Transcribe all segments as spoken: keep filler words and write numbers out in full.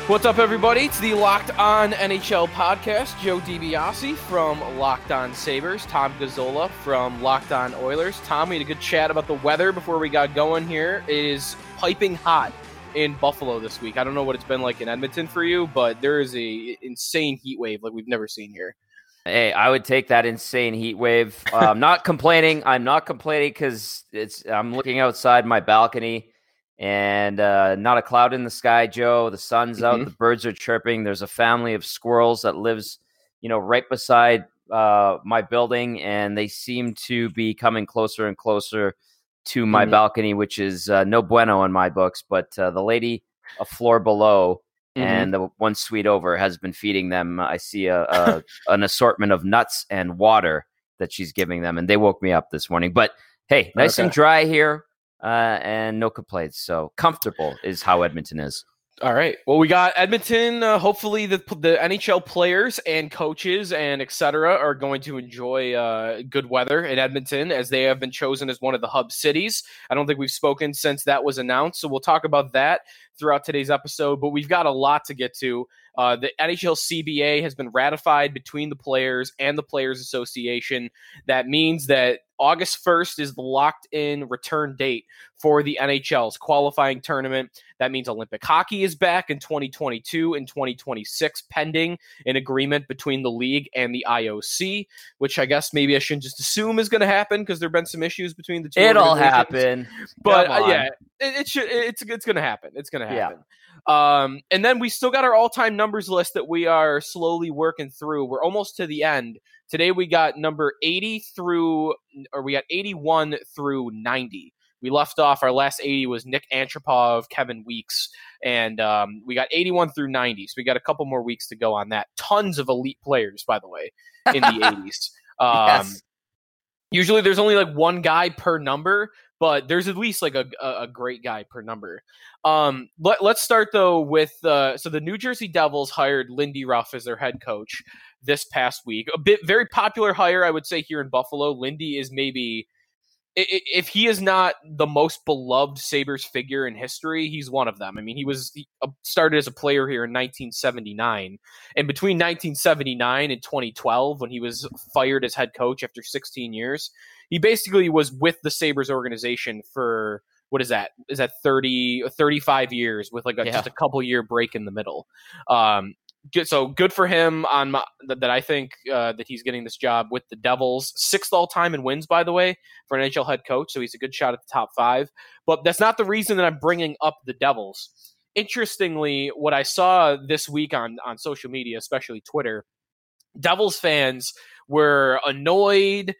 What's up, everybody? It's the Locked On N H L podcast. Joe DiBiase from Locked On Sabres. Tom Gazzola from Locked On Oilers. Tom, we had a good chat about the weather before we got going here. It is piping hot in Buffalo this week. I don't know what it's been like in Edmonton for you, but there is a insane heat wave like we've never seen here. Hey, I would take that insane heat wave. Uh, I'm not complaining. I'm not complaining because it's. I'm looking outside my balcony. And uh, not a cloud in the sky, Joe. The sun's Mm-hmm. out. The birds are chirping. There's a family of squirrels that lives, you know, right beside uh, my building, and they seem to be coming closer and closer to my Mm-hmm. balcony, which is uh, no bueno in my books. But uh, the lady a floor below Mm-hmm. and the one suite over has been feeding them. I see a, a an assortment of nuts and water that she's giving them, and they woke me up this morning. But hey, nice Okay. and dry here. Uh, and no complaints. So comfortable is how Edmonton is. All right. Well, we got Edmonton. Uh, hopefully, the the N H L players and coaches and et cetera are going to enjoy uh, good weather in Edmonton, as they have been chosen as one of the hub cities. I don't think we've spoken since that was announced, so we'll talk about that throughout today's episode. But we've got a lot to get to. Uh, the N H L C B A has been ratified between the players and the Players Association. That means that August first is the locked-in return date for the N H L's qualifying tournament. That means Olympic hockey is back in twenty twenty-two and twenty twenty-six, pending an agreement between the league and the I O C, which I guess maybe I shouldn't just assume is going to happen because there have been some issues between the two. It'll happen. But uh, yeah, it, it should. It's it's going to happen. It's going to happen. Yeah. Um, and then we still got our all-time numbers list that we are slowly working through. We're almost to the end. Today we got number eighty through, or we got eighty-one through ninety. We left off, our last eighty was Nick Antropov, Kevin Weeks, and um, we got eighty-one through ninety. So we got a couple more weeks to go on that. Tons of elite players, by the way, in the eighties. Um, yes. Usually there's only like one guy per number, but there's at least like a, a great guy per number. Um, let, let's start, though, with uh, – so the New Jersey Devils hired Lindy Ruff as their head coach this past week. A bit very popular hire, I would say, here in Buffalo. Lindy is maybe – if he is not the most beloved Sabres figure in history, he's one of them. I mean, he was he started as a player here in nineteen seventy-nine. And between nineteen seventy-nine and twenty twelve, when he was fired as head coach after sixteen years, he basically was with the Sabres organization for, what is that? Is that thirty, thirty-five years with like a, Yeah. just a couple year break in the middle. Um, Good, so good for him on my, that, that I think uh, that he's getting this job with the Devils. Sixth all time in wins, by the way, for an N H L head coach. So he's a good shot at the top five. But that's not the reason that I'm bringing up the Devils. Interestingly, what I saw this week on, on social media, especially Twitter, Devils fans were annoyed,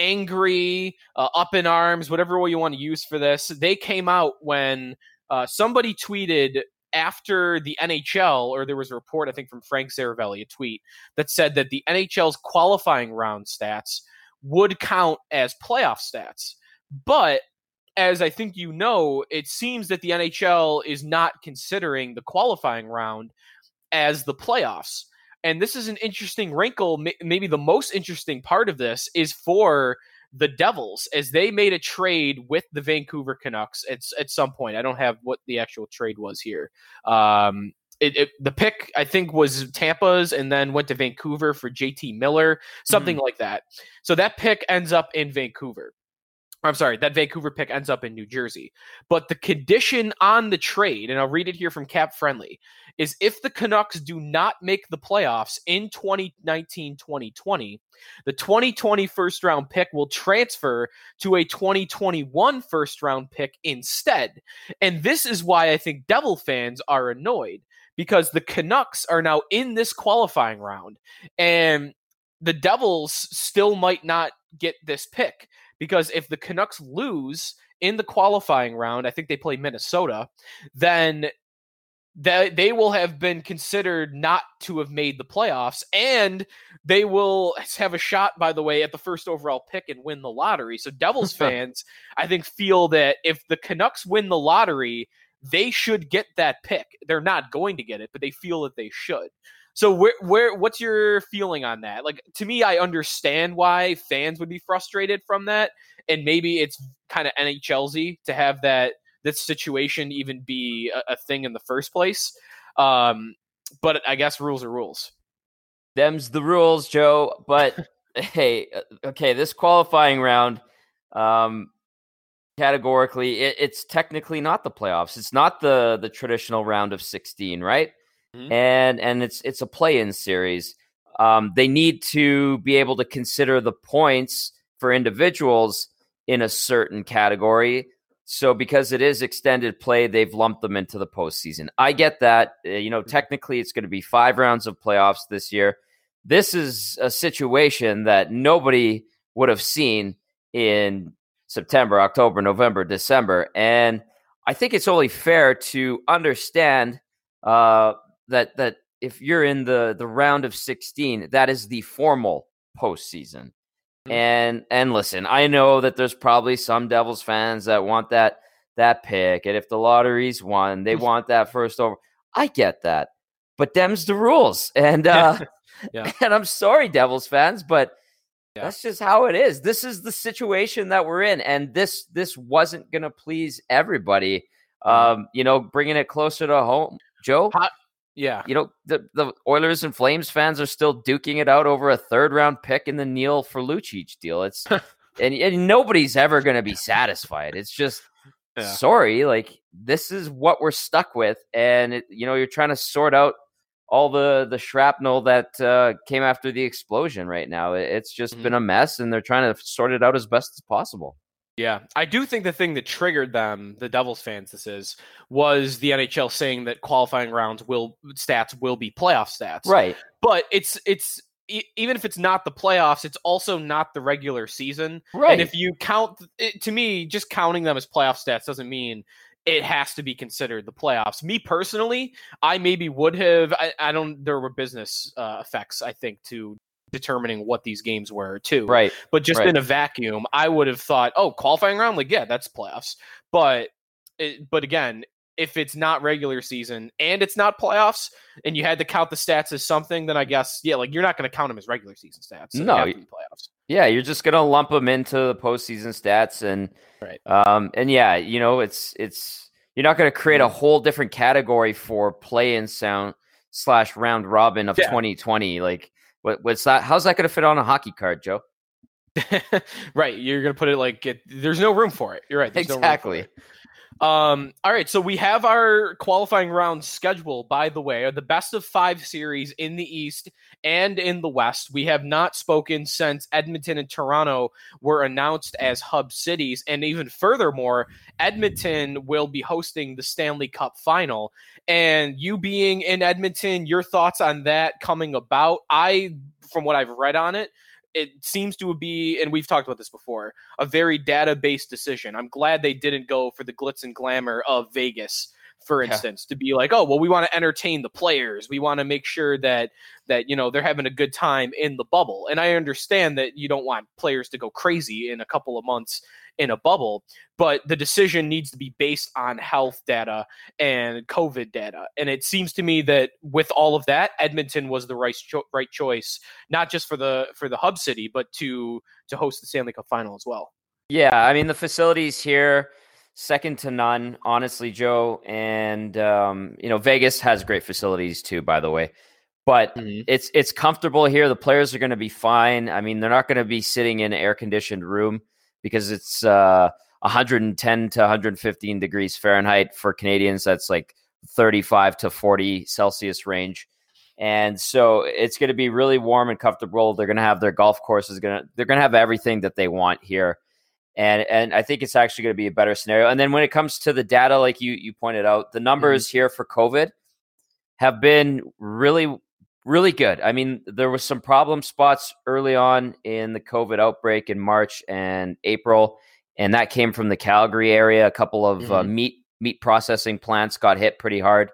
angry, uh, up in arms, whatever way you want to use for this. They came out when uh, somebody tweeted after the N H L, or there was a report, I think, from Frank Zaravelli, a tweet that said that the N H L's qualifying round stats would count as playoff stats. But as I think you know, it seems that the N H L is not considering the qualifying round as the playoffs. And this is an interesting wrinkle. Maybe the most interesting part of this is for the Devils, as they made a trade with the Vancouver Canucks at, at some point. I don't have what the actual trade was here. Um, it, it, the pick, I think, was Tampa's and then went to Vancouver for J T Miller, something mm-hmm. like that. So that pick ends up in Vancouver. I'm sorry, that Vancouver pick ends up in New Jersey. But the condition on the trade, and I'll read it here from Cap Friendly, is if the Canucks do not make the playoffs in twenty nineteen twenty twenty, the twenty twenty first round pick will transfer to a twenty twenty-one first round pick instead. And this is why I think Devil fans are annoyed, because the Canucks are now in this qualifying round, and the Devils still might not get this pick. Because if the Canucks lose in the qualifying round, I think they play Minnesota, then they, they will have been considered not to have made the playoffs, and they will have a shot, by the way, at the first overall pick and win the lottery. So Devils fans, I think, feel that if the Canucks win the lottery, they should get that pick. They're not going to get it, but they feel that they should. So where, where, what's your feeling on that? Like, to me, I understand why fans would be frustrated from that, and maybe it's kind of N H L-y to have that this situation even be a, a thing in the first place. Um, but I guess rules are rules. Them's the rules, Joe. But hey, okay, this qualifying round, um, categorically, it, it's technically not the playoffs. It's not the the traditional round of sixteen, right? Mm-hmm. And and it's it's a play-in series. Um, they need to be able to consider the points for individuals in a certain category. So because it is extended play, they've lumped them into the postseason. I get that. Uh, you know, technically it's going to be five rounds of playoffs this year. This is a situation that nobody would have seen in September, October, November, December. And I think it's only fair to understand uh, that that if you're in the, the round of sixteen, that is the formal postseason. And and listen, I know that there's probably some Devils fans that want that that pick, and if the lottery's won, they want that first over. I get that, but them's the rules, and uh, yeah. and I'm sorry, Devils fans, but yeah. that's just how it is. This is the situation that we're in, and this this wasn't gonna please everybody. Um, you know, bringing it closer to home, Joe. Hot. Yeah. You know, the, the Oilers and Flames fans are still duking it out over a third round pick in the Neil for Lucic deal. It's and, and nobody's ever going to be satisfied. It's just, yeah. sorry, like this is what we're stuck with. And, it, you know, you're trying to sort out all the, the shrapnel that uh, came after the explosion right now. It, it's just mm-hmm. been a mess, and they're trying to sort it out as best as possible. Yeah, I do think the thing that triggered them, the Devils fans, this is, was the N H L saying that qualifying rounds will stats will be playoff stats. Right. But it's it's even if it's not the playoffs, it's also not the regular season. Right. And if you count, it, to me, just counting them as playoff stats doesn't mean it has to be considered the playoffs. Me personally, I maybe would have. I, I don't. There were business uh, effects, I think, to determining what these games were too. Right. But just right. in a vacuum, I would have thought, oh, qualifying round, like, yeah, that's playoffs. But, it, but again, if it's not regular season and it's not playoffs, and you had to count the stats as something, then I guess, yeah, like you're not going to count them as regular season stats. So no, playoffs. Yeah, you're just going to lump them into the postseason stats, and right. Um, and yeah, you know, it's it's you're not going to create a whole different category for play-in sound slash round robin of yeah. twenty twenty, like. What, what's that? How's that going to fit on a hockey card, Joe? Right. You're going to put it like it, there's no room for it. You're right. There's exactly. No room for it. Um, all right. So we have our qualifying round schedule, by the way, the best of five series in the East and in the West. We have not spoken since Edmonton and Toronto were announced as hub cities. And even furthermore, Edmonton will be hosting the Stanley Cup final. And you being in Edmonton, your thoughts on that coming about? I, from what I've read on it, it seems to be, and we've talked about this before, a very data-based decision. I'm glad they didn't go for the glitz and glamour of Vegas, for instance, yeah. to be like, oh, well, we want to entertain the players. We want to make sure that, that, you know, they're having a good time in the bubble. And I understand that you don't want players to go crazy in a couple of months in a bubble, but the decision needs to be based on health data and COVID data. And it seems to me that with all of that, Edmonton was the right cho- right choice, not just for the for the hub city, but to to host the Stanley Cup final as well. Yeah, I mean, the facilities here, second to none, honestly, Joe. And um, you know, Vegas has great facilities too, by the way. But mm-hmm. it's it's comfortable here. The players are going to be fine. I mean, they're not going to be sitting in an air-conditioned room, because it's uh, one hundred ten to one hundred fifteen degrees Fahrenheit for Canadians. That's like thirty-five to forty Celsius range. And so it's going to be really warm and comfortable. They're going to have their golf courses. Going to They're going to have everything that they want here. And and I think it's actually going to be a better scenario. And then when it comes to the data, like you you pointed out, the numbers mm-hmm. here for COVID have been really, really good. I mean, there was some problem spots early on in the COVID outbreak in March and April, and that came from the Calgary area. A couple of mm-hmm. uh, meat meat processing plants got hit pretty hard.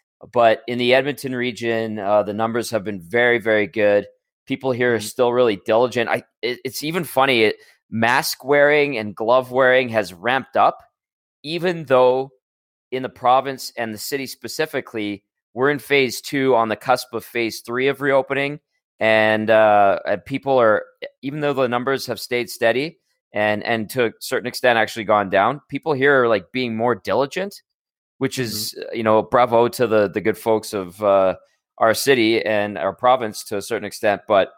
But in the Edmonton region, uh, the numbers have been very, very good. People here are still really diligent. I it, it's even funny. It, mask wearing and glove wearing has ramped up, even though in the province and the city specifically, we're in phase two, on the cusp of phase three of reopening. And, uh, and people are, even though the numbers have stayed steady and, and to a certain extent actually gone down, people here are like being more diligent. which is, mm-hmm. you know, bravo to the the good folks of uh, our city and our province to a certain extent. But,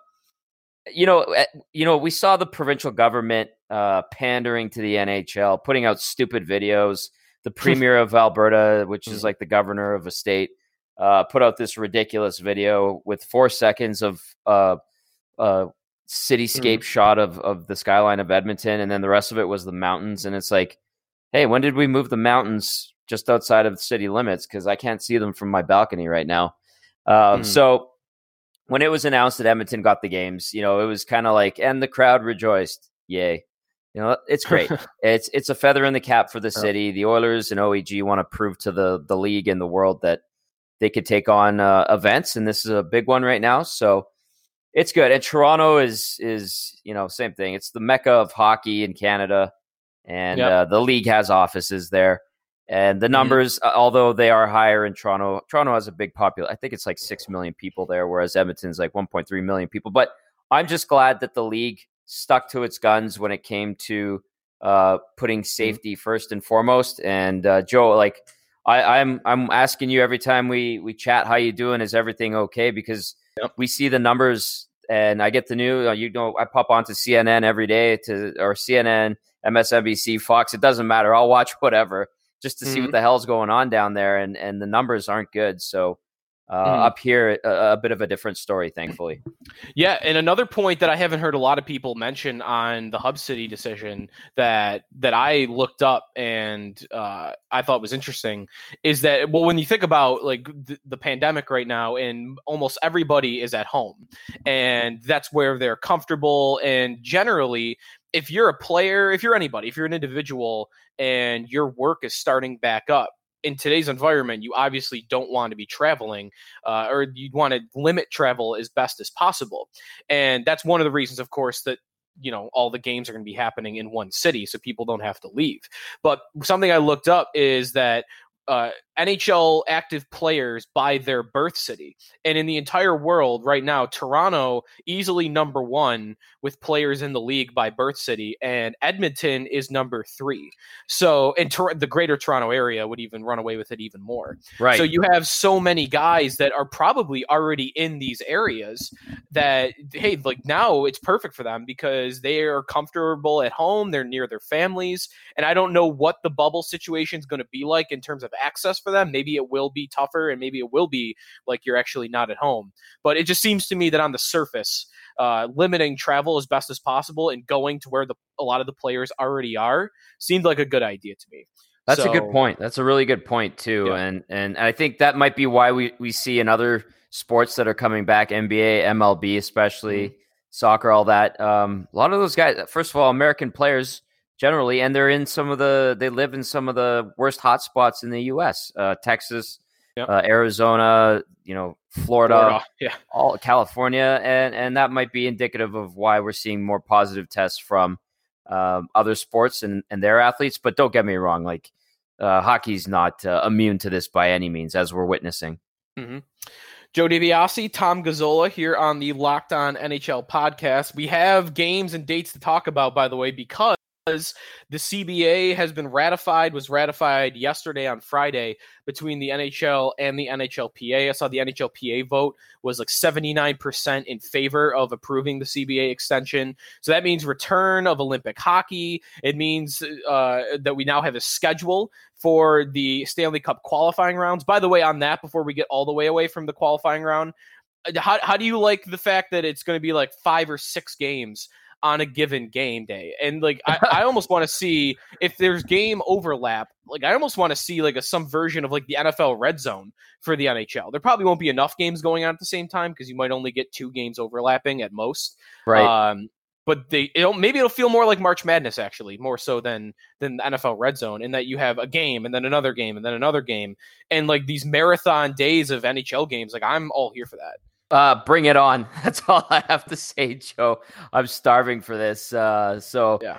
you know, you know, we saw the provincial government uh, pandering to the N H L, putting out stupid videos. The premier of Alberta, which is like the governor of a state, uh, put out this ridiculous video with four seconds of uh, uh, cityscape mm. shot of, of the skyline of Edmonton. And then the rest of it was the mountains. And it's like, hey, when did we move the mountains just outside of the city limits? Because I can't see them from my balcony right now. Um, mm. So when it was announced that Edmonton got the games, you know, it was kind of like, and the crowd rejoiced. Yay. You know, it's great. it's it's a feather in the cap for the city. The Oilers and O E G want to prove to the the league and the world that they could take on uh, events, and this is a big one right now. So it's good. And Toronto is is you know same thing. It's the mecca of hockey in Canada, and yep. uh, the league has offices there. And the numbers, mm-hmm. although they are higher in Toronto, Toronto has a big population. I think it's like six million people there, whereas Edmonton's like one point three million people. But I'm just glad that the league stuck to its guns when it came to uh, putting safety first and foremost. And uh, Joe, like I, I'm, I'm asking you every time we we chat, how you doing? Is everything okay? Because yep. we see the numbers, and I get the news. You know, I pop onto C N N every day to or C N N, M S N B C, Fox. It doesn't matter. I'll watch whatever just to mm-hmm. see what the hell's going on down there, and and the numbers aren't good. So. Uh, mm. Up here, a, a bit of a different story, thankfully. Yeah, and another point that I haven't heard a lot of people mention on the Hub City decision that that I looked up and uh, I thought was interesting is that, well, when you think about like the, the pandemic right now, and almost everybody is at home, and that's where they're comfortable. And generally, if you're a player, if you're anybody, if you're an individual, and your work is starting back up, in today's environment, you obviously don't want to be traveling uh, or you want to limit travel as best as possible. And that's one of the reasons, of course, that, you know, all the games are going to be happening in one city so people don't have to leave. But something I looked up is that uh, N H L active players by their birth city. And in the entire world right now, Toronto easily number one with players in the league by birth city, and Edmonton is number three. So, and Tor- the greater Toronto area would even run away with it even more. Right. So you have so many guys that are probably already in these areas that, hey, like now it's perfect for them because they are comfortable at home. They're near their families. And I don't know what the bubble situation is going to be like in terms of access for them. Maybe it will be tougher, and maybe it will be like you're actually not at home. But it just seems to me that on the surface, uh, limiting travel as best as possible and going to where the a lot of the players already are seemed like a good idea to me. That's so, a good point. That's a really good point too. Yeah. And and I think that might be why we, we see in other sports that are coming back, N B A, M L B especially, mm-hmm. soccer, all that. Um, a lot of those guys, first of all, American players generally, and they're in some of the, they live in some of the worst hotspots in the U S, uh, Texas, yep. uh, Arizona, you know, Florida, Florida, yeah, all California, and and that might be indicative of why we're seeing more positive tests from um, other sports and, and their athletes. But don't get me wrong, like uh, hockey's not uh, immune to this by any means, as we're witnessing. Mm-hmm. Joe DiBiase, Tom Gazzola here on the Locked On N H L podcast. We have games and dates to talk about, by the way, because the C B A has been ratified, was ratified yesterday on Friday between the N H L and the N H L P A. I saw the N H L P A vote was like seventy-nine percent in favor of approving the C B A extension. So that means return of Olympic hockey. It means uh, that we now have a schedule for the Stanley Cup qualifying rounds. By the way, on that, before we get all the way away from the qualifying round, how, how do you like the fact that it's going to be like five or six games on a given game day? And like I, I almost want to see if there's game overlap. Like I almost want to see like a some version of like the N F L red zone for the N H L. There probably won't be enough games going on at the same time because you might only get two games overlapping at most. Right. Um, but they it'll, maybe it'll feel more like March Madness actually, more so than than the N F L red zone, in that you have a game and then another game and then another game, and like these marathon days of N H L games. Like I'm all here for that. Uh, bring it on. That's all I have to say, Joe. I'm starving for this. Uh, so yeah.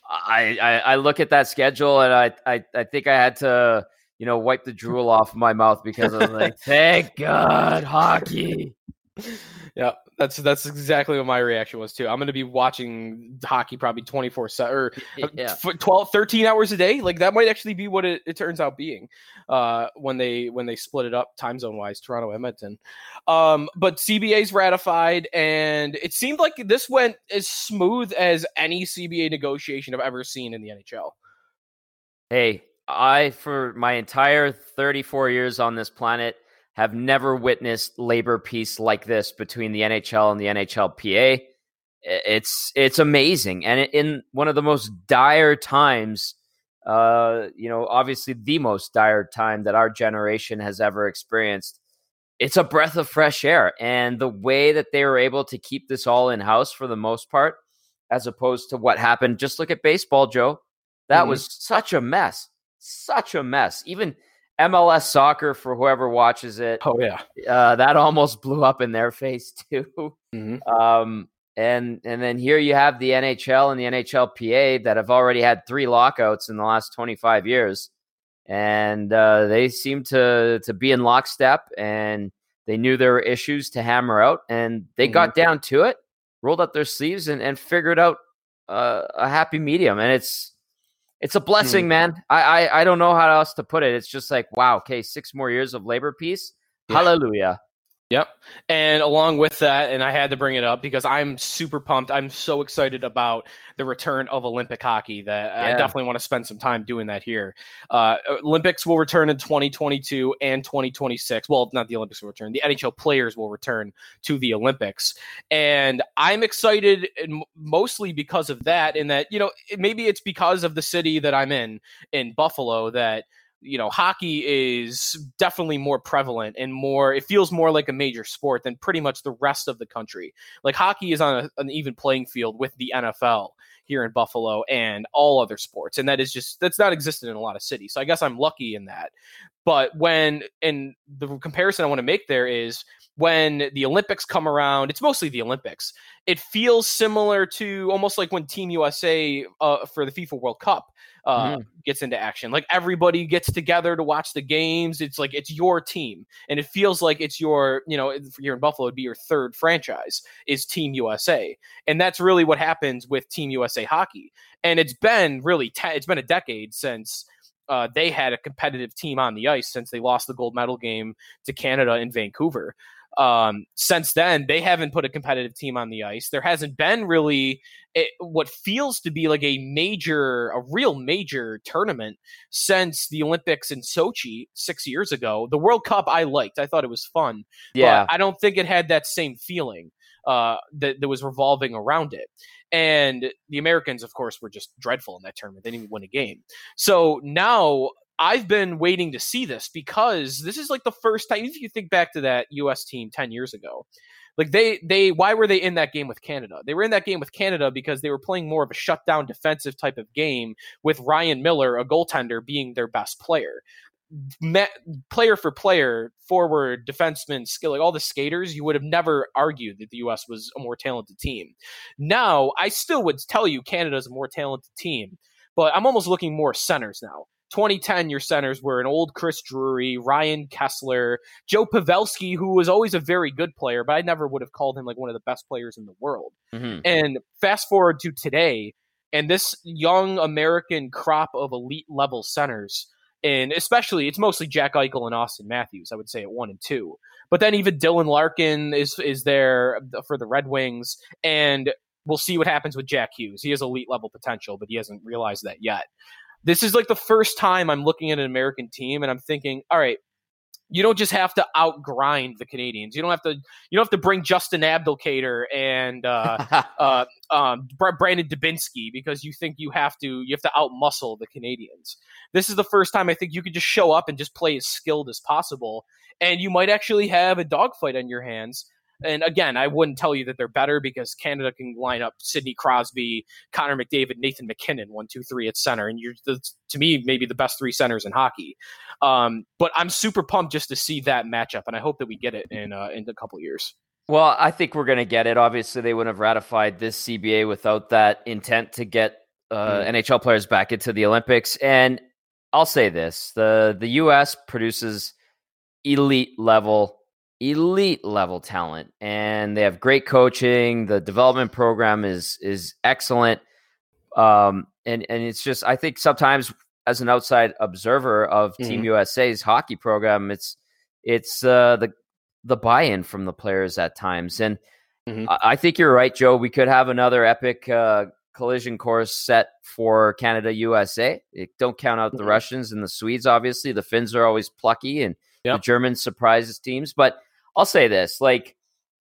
I, I, I look at that schedule and I, I, I think I had to, you know, wipe the drool off my mouth because I was like, thank God, hockey. Yeah, that's that's exactly what my reaction was too. I'm going to be watching hockey probably twenty-four seven or Yeah. twelve, thirteen hours a day. Like that might actually be what it, it turns out being uh, when they when they split it up time zone wise, Toronto, Edmonton. Um, but C B A's ratified, and it seemed like this went as smooth as any C B A negotiation I've ever seen in the N H L. Hey, I, for my entire thirty-four years on this planet, have never witnessed labor peace like this between the N H L and the N H L P A. It's it's amazing, and in one of the most dire times, uh, you know, obviously the most dire time that our generation has ever experienced. It's a breath of fresh air, and the way that they were able to keep this all in house for the most part, as opposed to what happened. Just look at baseball, Joe. That mm-hmm. was such a mess, such a mess. Even M L S soccer, for whoever watches it, oh yeah, uh, that almost blew up in their face too. Mm-hmm. Um, and and then here you have the N H L and the N H L P A that have already had three lockouts in the last twenty-five years, and uh, they seem to to be in lockstep, and they knew there were issues to hammer out, and they mm-hmm. got down to it, rolled up their sleeves, and, and figured out uh, a happy medium, and it's. It's a blessing, mm. man. I, I I don't know how else to put it. It's just like, wow, okay, six more years of labor peace. Yeah. Hallelujah. Yep. And along with that, and I had to bring it up because I'm super pumped. I'm so excited about the return of Olympic hockey that yeah. I definitely want to spend some time doing that here. Uh, Olympics will return in twenty twenty-two and twenty twenty-six. Well, not the Olympics will return. The N H L players will return to the Olympics. And I'm excited mostly because of that, and that, you know, maybe it's because of the city that I'm in, in Buffalo, that you know, hockey is definitely more prevalent and more, it feels more like a major sport than pretty much the rest of the country. Like hockey is on a, an even playing field with the N F L here in Buffalo and all other sports. And that is just, that's not existent in a lot of cities. So I guess I'm lucky in that. But when, and the comparison I want to make there is when the Olympics come around, it's mostly the Olympics. It feels similar to almost like when Team U S A uh, for the FIFA World Cup uh, mm. gets into action. Like everybody gets together to watch the games. It's like, it's your team. And it feels like it's your, you know, here in Buffalo, it'd be your third franchise is Team U S A. And that's really what happens with Team U S A hockey. And it's been really, te- it's been a decade since uh, they had a competitive team on the ice, since they lost the gold medal game to Canada in Vancouver. Um, since then, they haven't put a competitive team on the ice. There hasn't been really a, what feels to be like a major, a real major tournament since the Olympics in Sochi six years ago. The World Cup I liked. I thought it was fun. Yeah. But I don't think it had that same feeling uh, that, that was revolving around it. And the Americans, of course, were just dreadful in that tournament. They didn't even win a game. So now I've been waiting to see this because this is like the first time, if you think back to that U S team ten years ago, like they, they, why were they in that game with Canada? They were in that game with Canada because they were playing more of a shutdown defensive type of game with Ryan Miller, a goaltender, being their best player. Met, player for player, forward, defenseman, skill, like all the skaters, you would have never argued that the U S was a more talented team. Now, I still would tell you Canada's a more talented team, but I'm almost looking more centers now. twenty ten, your centers were an old Chris Drury, Ryan Kessler, Joe Pavelski, who was always a very good player, but I never would have called him like one of the best players in the world. Mm-hmm. And fast forward to today, and this young American crop of elite level centers, and especially it's mostly Jack Eichel and Austin Matthews, I would say at one and two. But then even Dylan Larkin is is there for the Red Wings, and we'll see what happens with Jack Hughes. He has elite level potential, but he hasn't realized that yet. This is like the first time I'm looking at an American team and I'm thinking, all right, you don't just have to outgrind the Canadians. You don't have to. You don't have to bring Justin Abdelkader and uh, uh, um, Brandon Dubinsky because you think you have to. You have to outmuscle the Canadians. This is the first time I think you could just show up and just play as skilled as possible, and you might actually have a dogfight on your hands. And again, I wouldn't tell you that they're better because Canada can line up Sidney Crosby, Connor McDavid, Nathan McKinnon, one, two, three at center. And you're, to me, maybe the best three centers in hockey. Um, but I'm super pumped just to see that matchup. And I hope that we get it in, uh, in a couple of years. Well, I think we're going to get it. Obviously, they wouldn't have ratified this C B A without that intent to get uh, mm. N H L players back into the Olympics. And I'll say this, the, the U S produces elite level elite level talent, and they have great coaching. The development program is is excellent. Um, and and it's just, I think sometimes as an outside observer of Team Mhm. U S A's hockey program, it's it's uh, the the buy-in from the players at times. And Mhm. I I think you're right, Joe. We could have another epic uh, collision course set for Canada U S A. It, don't count out the Mhm. Russians and the Swedes. Obviously, the Finns are always plucky, and the Yep. Germans surprises teams. But I'll say this: like,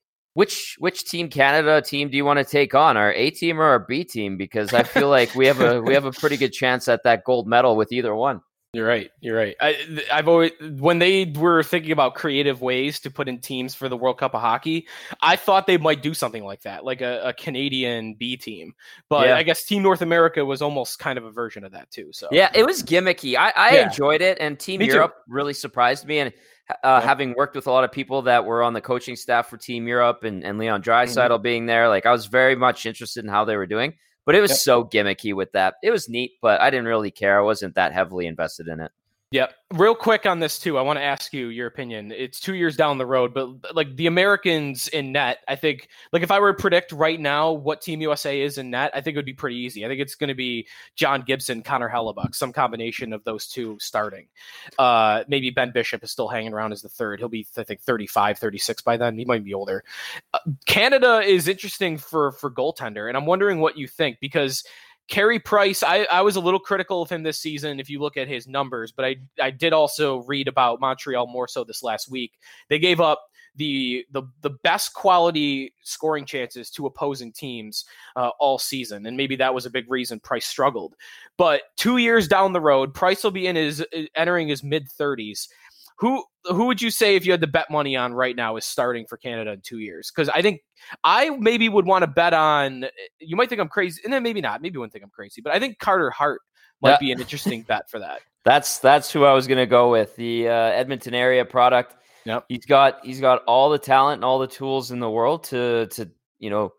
which which Team Canada team do you want to take on, our A team or our B team? Because I feel like we have a we have a pretty good chance at that gold medal with either one. You're right. You're right. I, I've always, when they were thinking about creative ways to put in teams for the World Cup of Hockey, I thought they might do something like that, like a, a Canadian B team. But Yeah. I guess Team North America was almost kind of a version of that too. So Yeah, it was gimmicky. I, I Yeah. enjoyed it, and Team Me too. Europe really surprised me. And uh, Yep. having worked with a lot of people that were on the coaching staff for Team Europe, and, and Leon Mm-hmm. Draisaitl being there, like, I was very much interested in how they were doing. But it was Yep. so gimmicky with that. It was neat, but I didn't really care. I wasn't that heavily invested in it. Yep. Real quick on this too, I want to ask you your opinion. It's two years down the road, but like the Americans in net, I think, like if I were to predict right now what Team U S A is in net, I think it would be pretty easy. I think it's going to be John Gibson, Connor Hellebuck, some combination of those two starting. Uh, maybe Ben Bishop is still hanging around as the third. He'll be, I think, thirty-five, thirty-six by then. He might be older. Uh, Canada is interesting for for goaltender, and I'm wondering what you think, because Carey Price, I, I was a little critical of him this season if you look at his numbers, but I, I did also read about Montreal more so this last week. They gave up the the the best quality scoring chances to opposing teams uh, all season, and maybe that was a big reason Price struggled. But two years down the road, Price will be in his entering his mid thirties. Who who would you say, if you had to bet money on right now, is starting for Canada in two years? Because I think I maybe would want to bet on, you might think I'm crazy, and then maybe not. Maybe you wouldn't think I'm crazy, but I think Carter Hart might Yeah. be an interesting bet for that. That's that's who I was going to go with. The uh, Edmonton area product. Yep. He's got he's got all the talent and all the tools in the world to to you know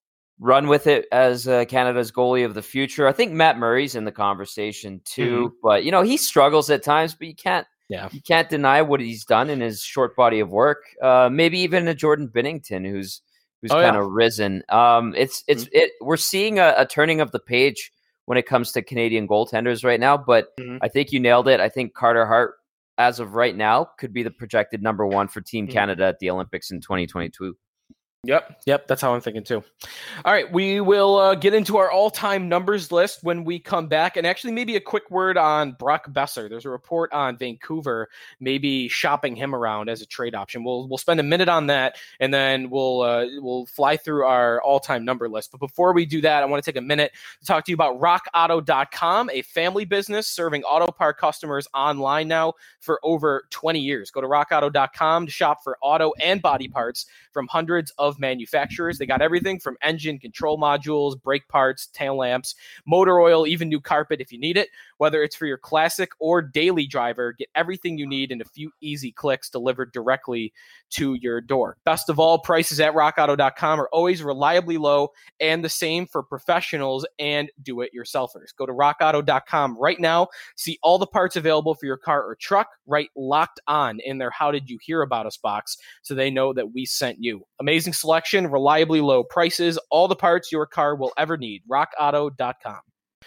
run with it as uh, Canada's goalie of the future. I think Matt Murray's in the conversation too, Mm-hmm. but you know he struggles at times, but you can't Yeah. you can't deny what he's done in his short body of work. Uh, maybe even a Jordan Binnington who's who's Oh, kind yeah. of risen. Um, it's it's Mhm. it. We're seeing a, a turning of the page when it comes to Canadian goaltenders right now, but Mhm. I think you nailed it. I think Carter Hart, as of right now, could be the projected number one for Team Mhm. Canada at the Olympics in twenty twenty-two. Yep, yep, that's how I'm thinking too. All right, we will uh, get into our all-time numbers list when we come back, and actually maybe a quick word on Brock Besser. There's a report on Vancouver maybe shopping him around as a trade option. We'll we'll spend a minute on that, and then we'll uh, we'll fly through our all-time number list. But before we do that, I want to take a minute to talk to you about rock auto dot com, a family business serving auto part customers online now for over twenty years. Go to rock auto dot com to shop for auto and body parts from hundreds of manufacturers. They got everything from engine control modules, brake parts, tail lamps, motor oil, even new carpet if you need it. Whether it's for your classic or daily driver, get everything you need in a few easy clicks delivered directly to your door. Best of all, prices at rock auto dot com are always reliably low, and the same for professionals and do-it-yourselfers. Go to rock auto dot com right now. See all the parts available for your car or truck. Write Locked On in their How Did You Hear About Us box so they know that we sent you. Amazing selection, reliably low prices, all the parts your car will ever need. rock auto dot com.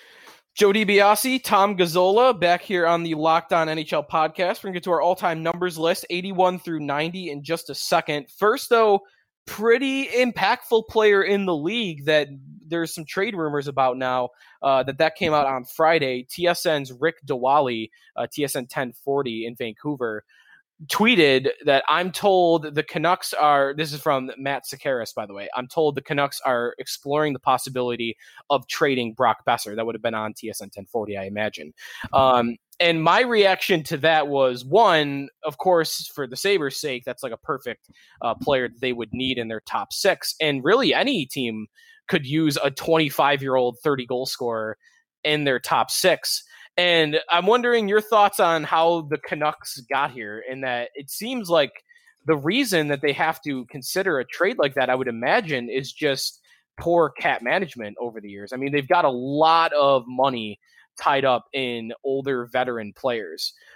Joe DiBiase, Tom Gazzola, back here on the Locked On N H L podcast. We're going to get to our all-time numbers list, eighty-one through ninety, in just a second. First, though, pretty impactful player in the league that there's some trade rumors about now uh, that that came out on Friday. T S N's Rick Diwali, uh, T S N ten forty in Vancouver, tweeted that I'm told the Canucks are, this is from Matt Sakaris, by the way, I'm told the Canucks are exploring the possibility of trading Brock Besser. That would have been on T S N ten forty, I imagine. Um, and my reaction to that was, one, of course, for the Sabres' sake, that's like a perfect uh, player that they would need in their top six. And really any team could use a twenty-five-year-old thirty-goal scorer in their top six. And I'm wondering your thoughts on how the Canucks got here, in that it seems like the reason that they have to consider a trade like that, I would imagine, is just poor cap management over the years. I mean, they've got a lot of money tied up in older veteran players.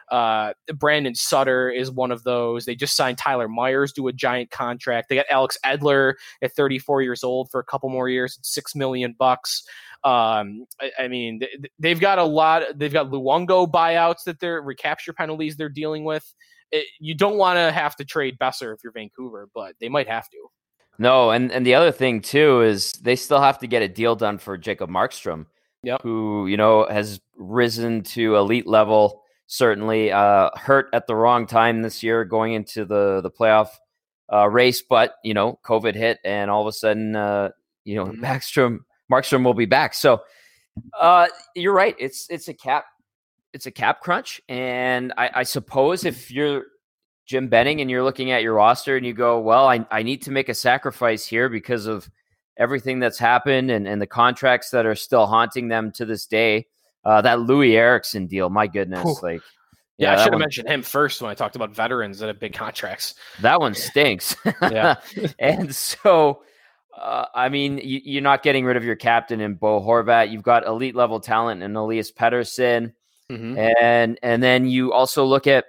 Uh, Brandon Sutter is one of those. They just signed Tyler Myers to a giant contract. They got Alex Edler at thirty-four years old for a couple more years, six million bucks. Um, I, I mean, they've got a lot. They've got Luongo buyouts that they're recapture penalties they're dealing with. It, you don't want to have to trade Besser if you're Vancouver, but they might have to. No, and, and the other thing too is they still have to get a deal done for Jacob Markstrom, yep. who, you know, has risen to elite level. Certainly uh, hurt at the wrong time this year going into the, the playoff uh, race, but, you know, COVID hit and all of a sudden, uh, you know, mm-hmm. Markstrom, Markstrom will be back. So uh, you're right. It's, it's a cap, it's a cap crunch. And I, I suppose if you're Jim Benning and you're looking at your roster and you go, well, I, I need to make a sacrifice here because of everything that's happened and, and the contracts that are still haunting them to this day. Uh, that Louis Eriksson deal, my goodness. Whew. Like, yeah, yeah I should have mentioned him first when I talked about veterans that have big contracts. That one stinks. Yeah. And so, uh, I mean, you, you're not getting rid of your captain in Bo Horvat. You've got elite level talent in Elias Pettersson. Mm-hmm. And, and then you also look at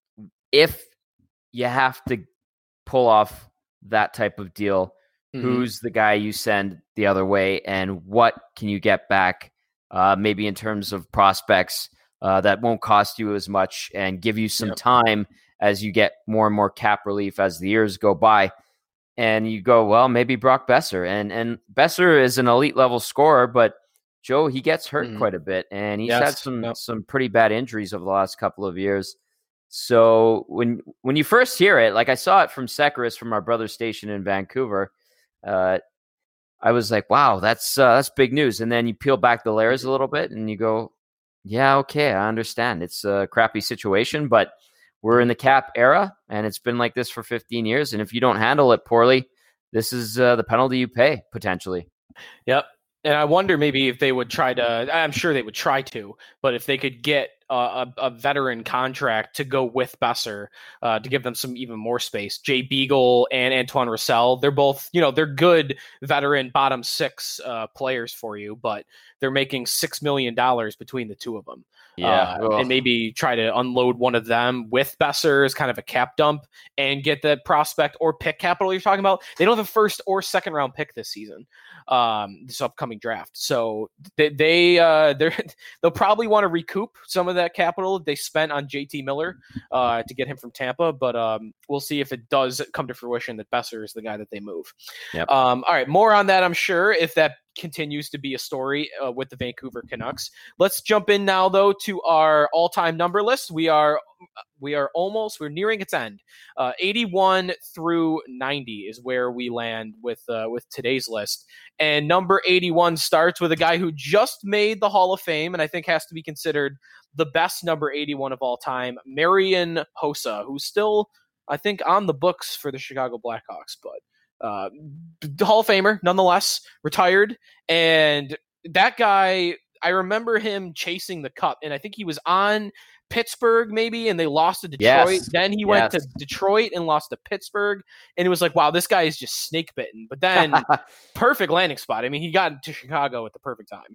if you have to pull off that type of deal, mm-hmm. who's the guy you send the other way and what can you get back? Uh, maybe in terms of prospects uh, that won't cost you as much and give you some yep. time as you get more and more cap relief as the years go by. And you go, well, maybe Brock Besser. And and Besser is an elite level scorer, but Joe, he gets hurt mm-hmm. quite a bit. And he's yes. had some yep. some pretty bad injuries over the last couple of years. So when when you first hear it, like I saw it from Sekaris from our brother station in Vancouver, uh, I was like, wow, that's uh, that's big news. And then you peel back the layers a little bit and you go, yeah, okay, I understand. It's a crappy situation, but we're in the cap era and it's been like this for fifteen years. And if you don't handle it poorly, this is uh, the penalty you pay potentially. Yep. And I wonder maybe if they would try to, I'm sure they would try to, but if they could get a, a veteran contract to go with Besser uh, to give them some even more space. Jay Beagle and Antoine Roussel, they're both, you know, they're good veteran bottom six uh, players for you, but they're making six million dollars between the two of them. Yeah. Uh, and maybe try to unload one of them with Besser as kind of a cap dump and get the prospect or pick capital you're talking about. They don't have a first or second round pick this season, um, this upcoming draft. So they, they uh, they're, they'll probably want to recoup some of that capital they spent on J T Miller uh, to get him from Tampa. But um, we'll see if it does come to fruition that Besser is the guy that they move. Yep. Um, all right. More on that, I'm sure, if that continues to be a story uh, with the Vancouver Canucks. Let's jump in now, though, to our all-time number list. We are we are almost we're nearing its end. Uh, eighty-one through ninety is where we land with uh, with today's list. And number eighty-one starts with a guy who just made the Hall of Fame, and I think has to be considered the best number eighty-one of all time, Marian Hossa, who's still, I think, on the books for the Chicago Blackhawks, but. Uh, Hall of Famer, nonetheless, retired. And that guy, I remember him chasing the cup, and I think he was on Pittsburgh maybe, and they lost to Detroit. Yes. Then he went yes. to Detroit and lost to Pittsburgh, and it was like, wow, this guy is just snake bitten. But then perfect landing spot. I mean, he got to Chicago at the perfect time.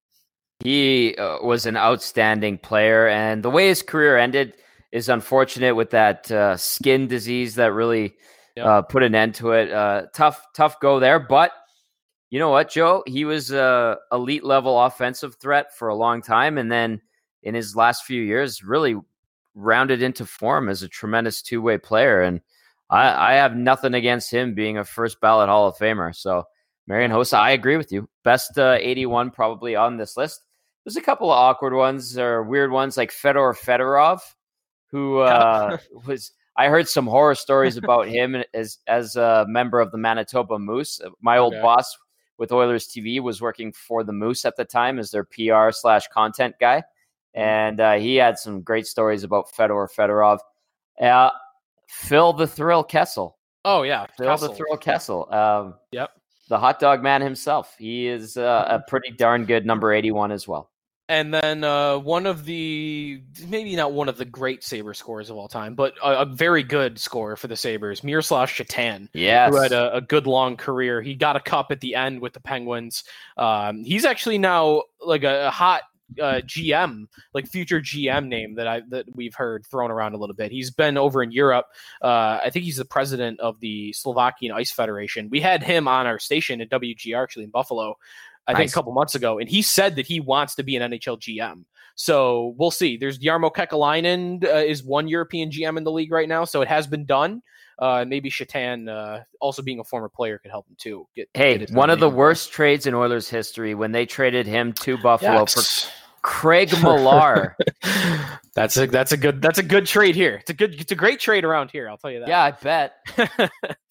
He uh, was an outstanding player, and the way his career ended is unfortunate with that uh, skin disease that really Yep. Uh, put an end to it. Uh, tough, tough go there. But you know what, Joe? He was a elite level offensive threat for a long time, and then in his last few years, really rounded into form as a tremendous two way player. And I, I have nothing against him being a first ballot Hall of Famer. So Marian Hossa, I agree with you. Best uh, eighty-one probably on this list. There's a couple of awkward ones or weird ones like Fedor Fedorov, who uh, was. I heard some horror stories about him as as a member of the Manitoba Moose. My old okay. boss with Oilers T V was working for the Moose at the time as their P R slash content guy. And uh, he had some great stories about Fedor Fedorov. Uh, Phil the Thrill Kessel. Oh, yeah. Phil Kessel. the Thrill Kessel. Um, yep. The hot dog man himself. He is uh, a pretty darn good number eighty-one as well. And then uh, one of the, maybe not one of the great Sabre scorers of all time, but a, a very good scorer for the Sabres, Miroslav Shatan, yes. who had a, a good long career. He got a cup at the end with the Penguins. Um, he's actually now like a, a hot uh, G M, like future G M name that I that we've heard thrown around a little bit. He's been over in Europe. Uh, I think he's the president of the Slovakian Ice Federation. We had him on our station at W G R actually in Buffalo, I nice. think a couple months ago, and he said that he wants to be an N H L G M. So we'll see. There's Jarmo Kekalainen uh, is one European G M in the league right now, so it has been done. Uh, maybe Shatan, uh, also being a former player, could help him too. Get, hey, get one of the worst trades in Oilers history when they traded him to Buffalo yes. for Craig Millar. that's a that's a good that's a good trade here. It's a good it's a great trade around here. I'll tell you that. Yeah, I bet.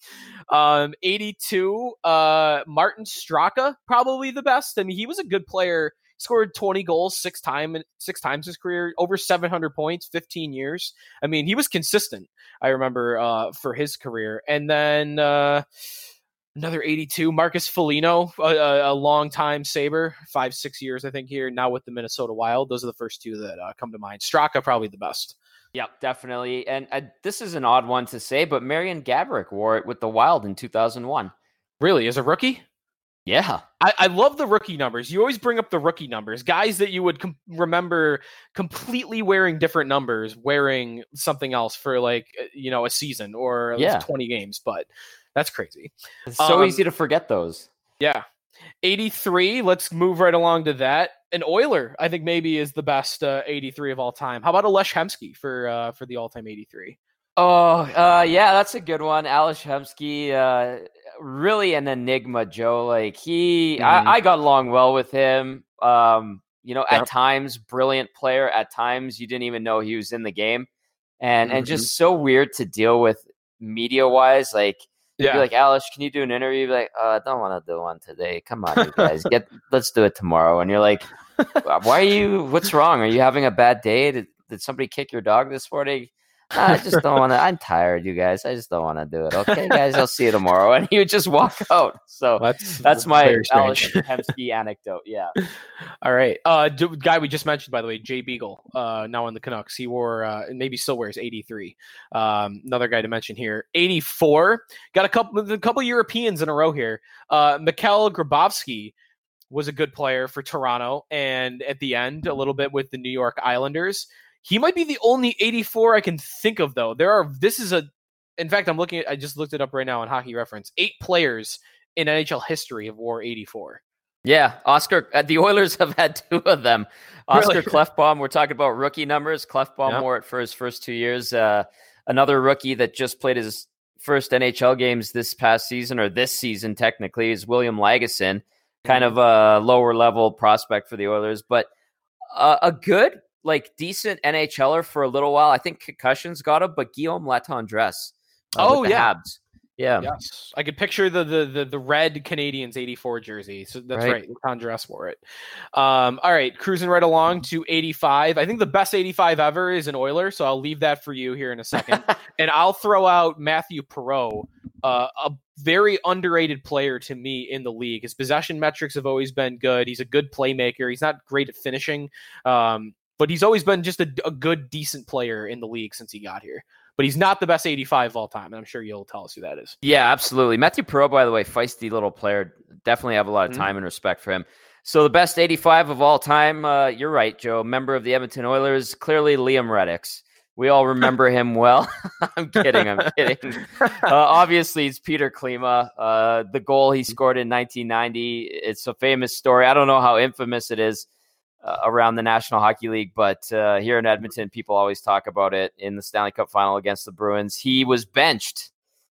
um, eighty-two. Uh, Martin Straka, probably the best. I mean, he was a good player. Scored twenty goals six time six times his career, over seven hundred points, fifteen years. I mean, he was consistent. I remember uh, for his career, and then uh, another eighty-two, Marcus Foligno, a, a long time Sabre, five six years I think here now with the Minnesota Wild. Those are the first two that uh, come to mind. Straka probably the best. Yep, definitely. And uh, this is an odd one to say, but Marian Gaborik wore it with the Wild in two thousand one. Really, as a rookie? Yeah. I, I love the rookie numbers. You always bring up the rookie numbers. Guys that you would com- remember completely wearing different numbers, wearing something else for like, you know, a season or yeah. twenty games. But that's crazy. It's so um, easy to forget those. Yeah. eighty-three. Let's move right along to that. An Oiler, I think maybe is the best uh, eighty-three of all time. How about Ales Hemsky for, uh, for the all-time eighty-three? Oh, uh, yeah, that's a good one. Ales Hemsky, uh, really an enigma, Joe. Like he, mm-hmm. I, I got along well with him. Um, you know, yep. at times, brilliant player. At times, you didn't even know he was in the game, and mm-hmm. and just so weird to deal with media wise. Like, yeah. be like, Ales, can you do an interview? Be like, oh, I don't want to do one today. Come on, you guys, get let's do it tomorrow. And you're like, why are you? What's wrong? Are you having a bad day? Did, did somebody kick your dog this morning? I just don't want to. I'm tired, you guys. I just don't want to do it. Okay, guys, I'll see you tomorrow. And he would just walk out. So that's, that's my Ales Hemsky anecdote. Yeah. All right. Uh, guy we just mentioned, by the way, Jay Beagle, uh, now on the Canucks. He wore, uh, maybe still wears eighty-three. Um, another guy to mention here. eighty-four. Got a couple, a couple Europeans in a row here. Uh, Mikhail Grabovski was a good player for Toronto, and at the end, a little bit with the New York Islanders. He might be the only eighty-four I can think of, though. There are, this is a, in fact, I'm looking at, I just looked it up right now on Hockey Reference. Eight players in N H L history have wore eighty-four. Yeah, Oscar, uh, the Oilers have had two of them. Oscar Really? Klefbom, we're talking about rookie numbers. Klefbom Yep. wore it for his first two years. Uh, another rookie that just played his first N H L games this past season, or this season technically, is William Lagesson, kind of a lower level prospect for the Oilers, but uh, a good, like decent NHLer for a little while. I think concussions got him, but Guillaume Latendresse. Uh, Oh, with the yeah. Habs. Yeah. Yes. I could picture the the the, the red Canadians eighty-four jersey. So that's Right. right. Latendresse wore it. Um, all right, cruising right along to eighty-five. I think the best eighty-five ever is an Oiler, so I'll leave that for you here in a second. And I'll throw out Matthew Perreault, uh, a very underrated player to me in the league. His possession metrics have always been good. He's a good playmaker. He's not great at finishing, um, but he's always been just a, a good, decent player in the league since he got here. But he's not the best eighty-five of all time, and I'm sure you'll tell us who that is. Yeah, absolutely. Matthew Perreault, by the way, feisty little player. Definitely have a lot of time mm-hmm. and respect for him. So the best eighty-five of all time, uh, you're right, Joe. Member of the Edmonton Oilers, clearly Liam Reddick. We all remember him well. I'm kidding. I'm kidding. Uh, obviously, it's Peter Klima. Uh, the goal he scored in nineteen ninety. It's a famous story. I don't know how infamous it is uh, around the National Hockey League, but uh, here in Edmonton, people always talk about it. In the Stanley Cup Final against the Bruins, he was benched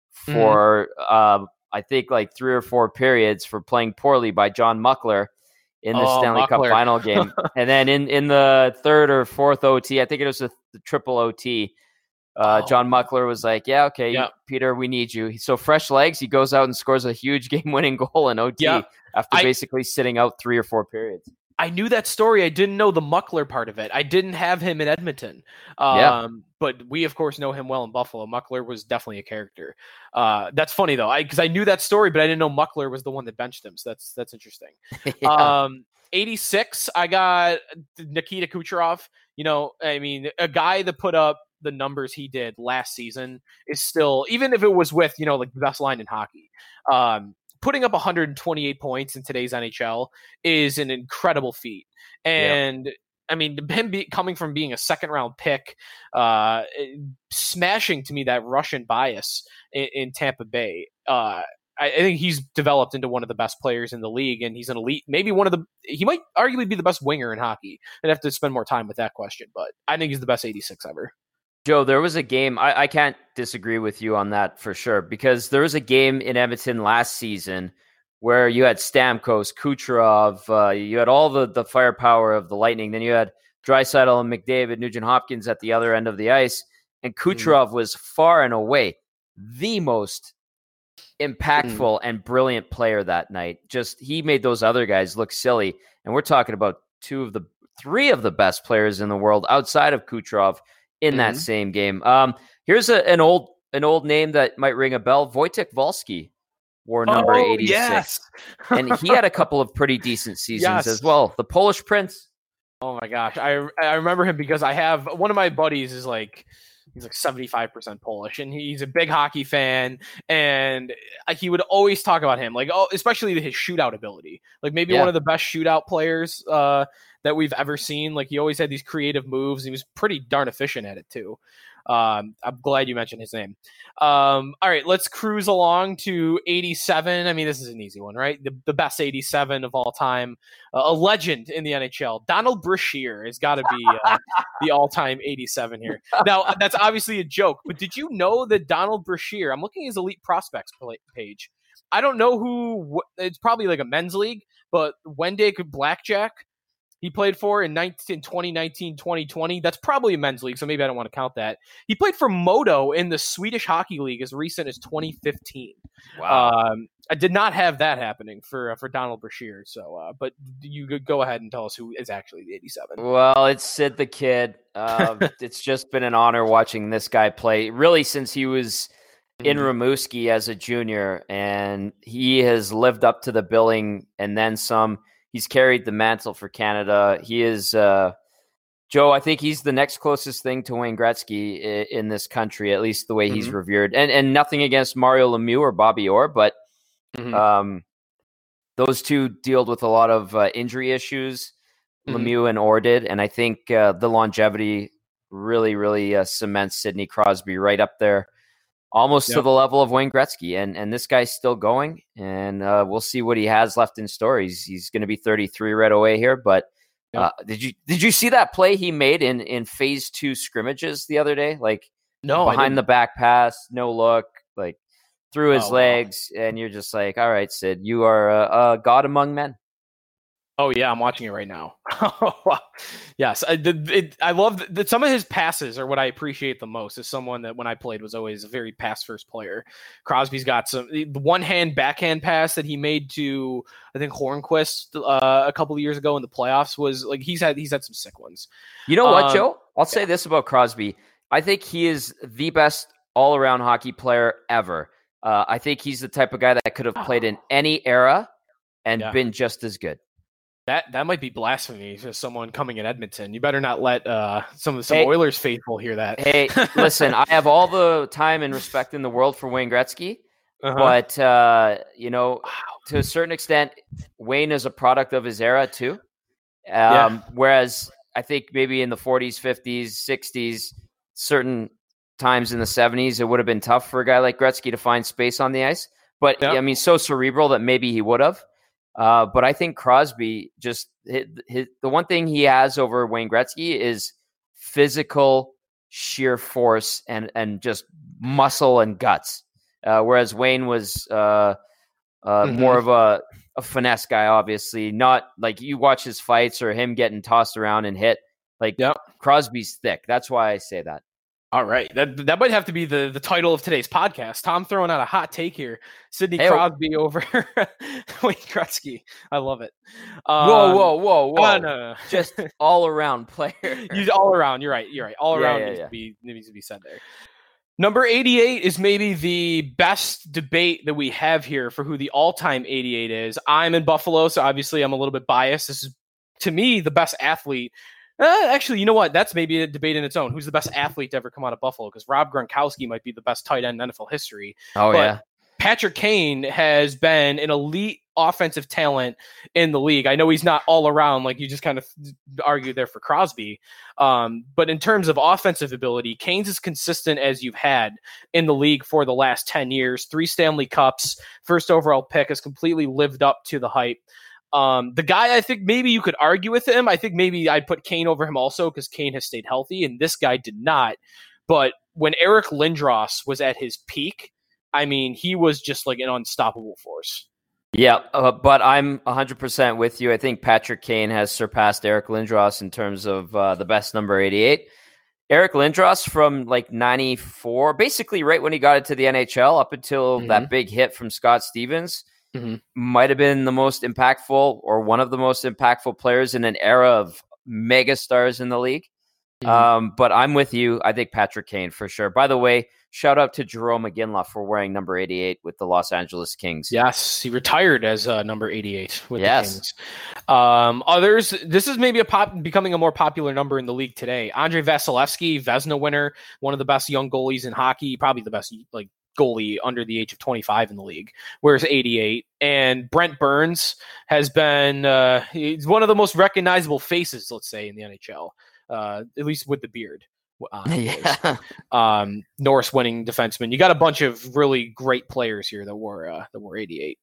for, mm-hmm. uh, I think, like three or four periods for playing poorly by John Muckler in the oh, Stanley Muckler. Cup Final game. And then in, in the third or fourth O T, I think it was a, the triple O T, uh, oh. John Muckler was like, yeah, okay, yep. Peter, we need you. So fresh legs, he goes out and scores a huge game-winning goal in O T yep. after I, basically sitting out three or four periods. I knew that story. I didn't know the Muckler part of it. I didn't have him in Edmonton. Um, yeah. But we, of course, know him well in Buffalo. Muckler was definitely a character. Uh, that's funny, though, because I, I knew that story, but I didn't know Muckler was the one that benched him. So that's that's interesting. yeah. Um, eighty-six, I got Nikita Kucherov. You know, I mean, a guy that put up the numbers he did last season is still, even if it was with, you know, like the best line in hockey, um, putting up one hundred twenty-eight points in today's N H L is an incredible feat. And yep. I mean, him be, coming from being a second round pick, uh, smashing to me that Russian bias in, in Tampa Bay. Uh, I, I think he's developed into one of the best players in the league, and he's an elite, maybe one of the, he might arguably be the best winger in hockey. I'd have to spend more time with that question, but I think he's the best eighty-six ever. Joe, there was a game, I, I can't disagree with you on that for sure, because there was a game in Edmonton last season where you had Stamkos, Kucherov, uh, you had all the, the firepower of the Lightning, then you had Draisaitl and McDavid, Nugent-Hopkins at the other end of the ice, and Kucherov mm. was far and away the most impactful mm. and brilliant player that night. Just, he made those other guys look silly, and we're talking about two of the, three of the best players in the world outside of Kucherov in mm-hmm. that same game. Um, here's a, an old an old name that might ring a bell. Wojtek Wolski wore number oh, eighty-six. Yes. And he had a couple of pretty decent seasons yes. as well. The Polish Prince. Oh my gosh. I I remember him because I have one of my buddies is like he's like seventy-five percent Polish, and he's a big hockey fan, and he would always talk about him, like, oh, especially his shootout ability. Like maybe yeah. one of the best shootout players uh, that we've ever seen. Like he always had these creative moves. He was pretty darn efficient at it too. Um, I'm glad you mentioned his name. Um, all right, let's cruise along to eighty-seven. I mean, this is an easy one, right? The, the best eighty-seven of all time, uh, a legend in the N H L. Donald Brashear has got to be uh, the all-time eighty-seven here. Now, that's obviously a joke, but did you know that Donald Brashear, I'm looking at his Elite Prospects page. I don't know who, it's probably like a men's league, but Wendick Blackjack, he played for in twenty nineteen twenty twenty. That's probably a men's league, so maybe I don't want to count that. He played for Modo in the Swedish Hockey League as recent as twenty fifteen. Wow. Um, I did not have that happening for uh, for Donald Brashear. So, uh, but you could go ahead and tell us who is actually the eighty-seven. Well, it's Sid the Kid. Uh, it's just been an honor watching this guy play, really, since he was in Rimouski as a junior, and he has lived up to the billing and then some. He's carried the mantle for Canada. He is, uh, Joe, I think he's the next closest thing to Wayne Gretzky in, in this country, at least the way mm-hmm. he's revered. And and nothing against Mario Lemieux or Bobby Orr, but mm-hmm. um, those two dealt with a lot of uh, injury issues, mm-hmm. Lemieux and Orr did. And I think uh, the longevity really, really uh, cements Sidney Crosby right up there, almost yep. to the level of Wayne Gretzky. And and this guy's still going, and uh, we'll see what he has left in store. He's, he's going to be thirty-three right away here. But uh, yep. did you did you see that play he made in, in phase two scrimmages the other day? Like no, behind the back pass, no look, like through his oh, legs. Wow. And you're just like, all right, Sid, you are a, a god among men. Oh yeah, I'm watching it right now. Yes, I, it, I love that. Some of his passes are what I appreciate the most. As someone that when I played was always a very pass first player. Crosby's got some the one hand backhand pass that he made to I think Hornquist uh, a couple of years ago in the playoffs was like he's had he's had some sick ones. You know what, um, Joe? I'll yeah. say this about Crosby. I think he is the best all around hockey player ever. Uh, I think he's the type of guy that could have played in any era and yeah. been just as good. That that might be blasphemy to someone coming in Edmonton. You better not let uh, some some hey, Oilers faithful hear that. Hey, listen, I have all the time and respect in the world for Wayne Gretzky, uh-huh. but uh, you know, wow. to a certain extent, Wayne is a product of his era too. Um, yeah. Whereas I think maybe in the forties, fifties, sixties, certain times in the seventies, it would have been tough for a guy like Gretzky to find space on the ice. But yep. I mean, so cerebral that maybe he would have. Uh, but I think Crosby just hit, hit, the one thing he has over Wayne Gretzky is physical sheer force and and just muscle and guts. Uh, whereas Wayne was uh, uh, mm-hmm. more of a, a finesse guy, obviously. Not like you watch his fights or him getting tossed around and hit. Like yep. Crosby's thick. That's why I say that. All right. That that might have to be the, the title of today's podcast. Tom throwing out a hot take here. Sidney hey, Crosby over Wayne Gretzky. I love it. Um, whoa, whoa, whoa, whoa. Uh, no, no, no. Just all-around player. He's all around. You're right. You're right. All around yeah, yeah, needs, yeah. To be, needs to be said there. Number eighty-eight is maybe the best debate that we have here for who the all-time eighty-eight is. I'm in Buffalo, so obviously I'm a little bit biased. This is, to me, the best athlete. Uh, actually, you know what? That's maybe a debate in its own. Who's the best athlete to ever come out of Buffalo? Because Rob Gronkowski might be the best tight end in N F L history. Oh, but yeah. Patrick Kane has been an elite offensive talent in the league. I know he's not all around, like you just kind of argued there for Crosby. Um, but in terms of offensive ability, Kane's as consistent as you've had in the league for the last ten years. Three Stanley Cups, first overall pick, has completely lived up to the hype. Um, the guy I think maybe you could argue with him, I think maybe I'd put Kane over him also because Kane has stayed healthy and this guy did not. But when Eric Lindros was at his peak, I mean, he was just like an unstoppable force. Yeah, uh, but I'm one hundred percent with you. I think Patrick Kane has surpassed Eric Lindros in terms of uh, the best number eighty-eight. Eric Lindros from like ninety-four, basically right when he got into the N H L up until mm-hmm. that big hit from Scott Stevens, mm-hmm. might have been the most impactful or one of the most impactful players in an era of mega stars in the league. Mm-hmm. Um, but I'm with you. I think Patrick Kane for sure. By the way, shout out to Jerome McGinley for wearing number eighty-eight with the Los Angeles Kings. Yes, he retired as uh, number eighty-eight with yes. the Kings. Um, others, this is maybe a pop, becoming a more popular number in the league today. Andrei Vasilevsky, Vezina winner, one of the best young goalies in hockey, probably the best like goalie under the age of twenty-five in the league, wears eighty-eight. And Brent Burns has been uh, he's one of the most recognizable faces, let's say, in the N H L, uh, at least with the beard. Uh, yeah. um, Norris winning defenseman. You got a bunch of really great players here that were uh, that were eighty-eight.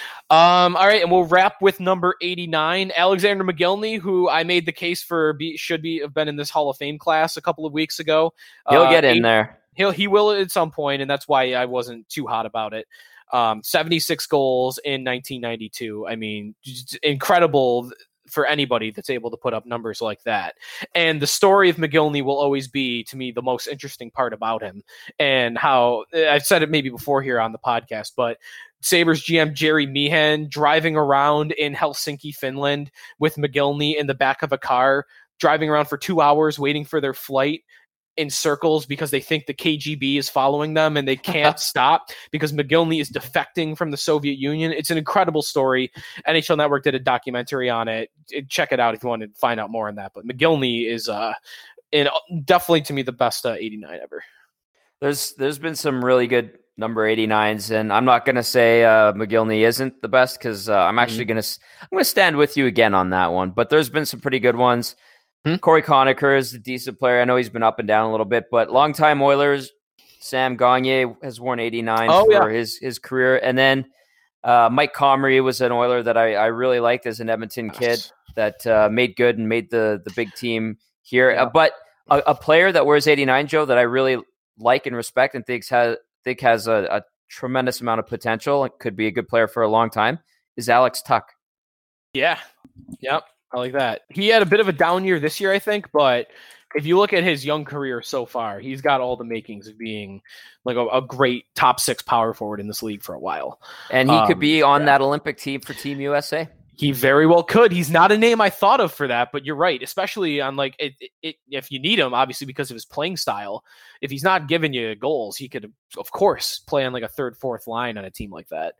Um, all right, and we'll wrap with number eighty-nine, Alexander Mogilny, who I made the case for be, should be have been in this Hall of Fame class a couple of weeks ago. He'll uh, get in eight, there. He'll he will at some point, and that's why I wasn't too hot about it. Um, seventy-six goals in nineteen ninety-two. I mean, incredible for anybody that's able to put up numbers like that. And the story of Mogilny will always be, to me, the most interesting part about him, and how I've said it maybe before here on the podcast, but Sabres G M Jerry Meehan driving around in Helsinki, Finland with Mogilny in the back of a car, driving around for two hours waiting for their flight in circles because they think the K G B is following them and they can't stop because Mogilny is defecting from the Soviet Union. It's an incredible story. N H L Network did a documentary on it. Check it out if you want to find out more on that. But Mogilny is uh, in, definitely, to me, the best uh, eighty-nine ever. There's There's been some really good number eighty-nines, and I'm not going to say uh, Mogilny isn't the best because uh, I'm actually mm-hmm. going to I'm going to stand with you again on that one. But there's been some pretty good ones. Hmm? Corey Conacher is a decent player. I know he's been up and down a little bit, but longtime Oilers, Sam Gagner has worn eighty-nine oh, for yeah. his, his career. And then uh, Mike Comrie was an Oiler that I, I really liked as an Edmonton kid yes. that uh, made good and made the, the big team here. Yeah. Uh, but a, a player that wears eighty-nine, Joe, that I really like and respect and thinks has, think has a, a tremendous amount of potential and could be a good player for a long time is Alex Tuch. Yeah. Yep. I like that. He had a bit of a down year this year, I think, but if you look at his young career so far, he's got all the makings of being like a, a great top six power forward in this league for a while. And he um, could be on yeah. that Olympic team for Team U S A. He very well could. He's not a name I thought of for that, but you're right, especially on like it, it, it, if you need him, obviously because of his playing style. If he's not giving you goals, he could, of course, play on like a third, fourth line on a team like that.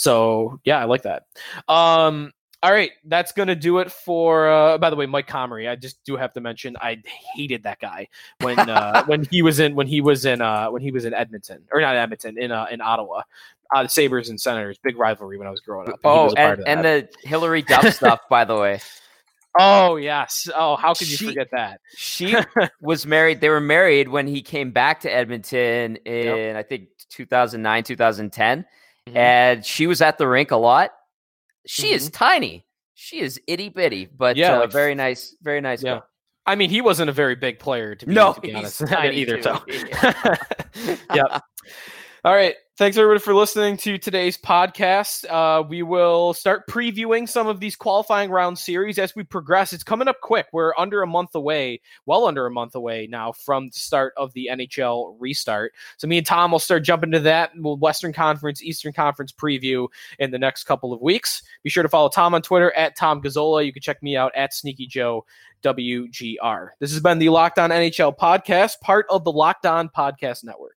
So yeah, I like that. Um, All right, that's going to do it for, uh, by the way, Mike Comrie. I just do have to mention, I hated that guy when uh, when he was in when he was in uh, when he was in Edmonton or not Edmonton in uh, in Ottawa. Uh, the Sabres and Senators, big rivalry when I was growing up. And oh, and, and the Hillary Duff stuff, by the way. Oh, yes. Oh, how could you she, forget that? She was married. They were married when he came back to Edmonton in, yep. I think, two thousand nine, two thousand ten. Mm-hmm. And she was at the rink a lot. She mm-hmm. is tiny. She is itty bitty, but yeah, uh, like, very nice, very nice. Yeah. Girl. I mean, he wasn't a very big player to be, no, to be honest either. Too. So. Yep. All right. Thanks everybody for listening to today's podcast. Uh, we will start previewing some of these qualifying round series as we progress. It's coming up quick. We're under a month away, well under a month away now from the start of the N H L restart. So me and Tom will start jumping to that Western Conference, Eastern Conference preview in the next couple of weeks. Be sure to follow Tom on Twitter at Tom Gazzola. You can check me out at Sneaky Joe W G R. This has been the Locked On N H L podcast, part of the Locked On Podcast Network.